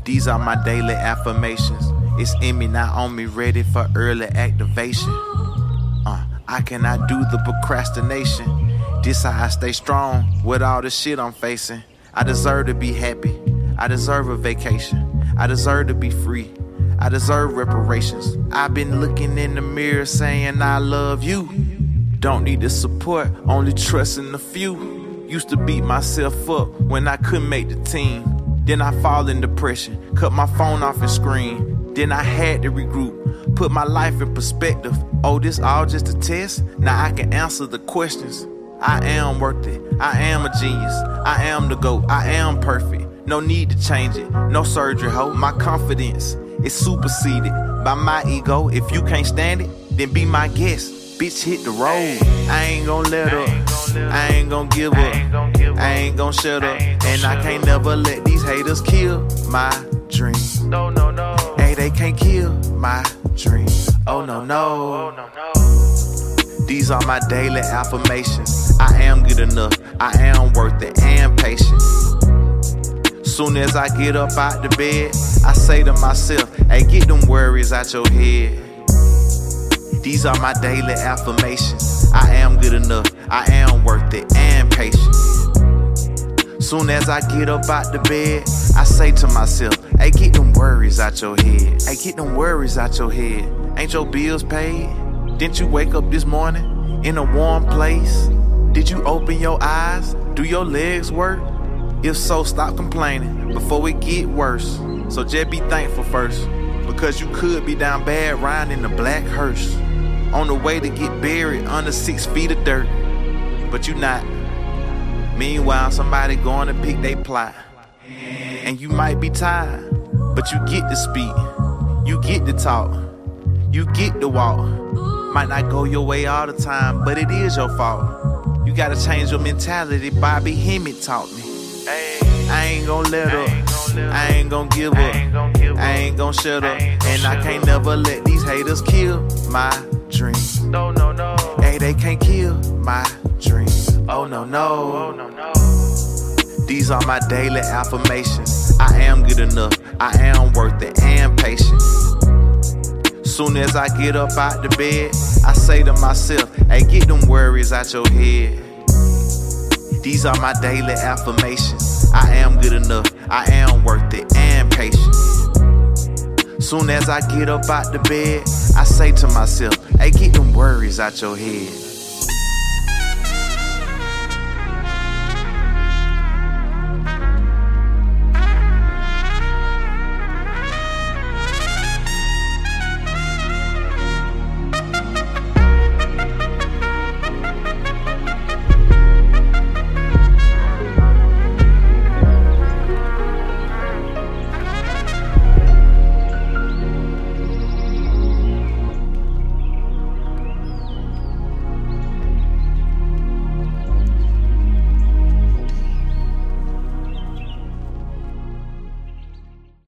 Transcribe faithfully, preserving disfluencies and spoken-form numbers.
These are my daily affirmations. It's in me, not on me, ready for early activation. Uh, I cannot do the procrastination. This how I stay strong with all the shit I'm facing. I deserve to be happy. I deserve a vacation. I deserve to be free. I deserve reparations. I've been looking in the mirror saying I love you. Don't need the support, only trust in the few. Used to beat myself up when I couldn't make the team. Then I fall in depression, cut my phone off and scream. Then I had to regroup, put my life in perspective. Oh, this all just a test? Now I can answer the questions. I am worth it, I am a genius, I am the GOAT, I am perfect. No need to change it, no surgery, ho. My confidence is superseded by my ego. If you can't stand it, then be my guest. Bitch, hit the road. I ain't gon' let up, I ain't gon' give up, I ain't gon' shut up. And I can't never let these haters kill my dream. No, no, no. Hey, they can't kill my dream. Oh, no, no. These are my daily affirmations. I am good enough, I am worth it and patient. Soon as I get up out the bed, I say to myself, hey, get them worries out your head. These are my daily affirmations. I am good enough, I am worth it and patient. Soon as I get up out the bed, I say to myself, hey, get them worries out your head. Hey, get them worries out your head. Ain't your bills paid? Didn't you wake up this morning in a warm place? Did you open your eyes? Do your legs work? If so, stop complaining before it get worse. So just be thankful first, because you could be down bad riding in a black hearse, on the way to get buried under six feet of dirt. But you not. Meanwhile, somebody going to pick they plot. And you might be tired, but you get to speak, you get to talk, you get to walk. Might not go your way all the time, but it is your fault. You gotta change your mentality. Bobby Hemmett taught me. I ain't gon' let up, I ain't gon' give up, I ain't gon' shut up. And I can't never let these haters kill my dream. No, no, no. Hey, they can't kill my dream. Oh, no, no. These are my daily affirmations. I am good enough, I am worth it and patient. Soon as I get up out the bed, I say to myself, hey, get them worries out your head. These are my daily affirmations. I am good enough, I am worth it and patient. Soon as I get up out the bed, I say to myself, hey, get them worries out your head.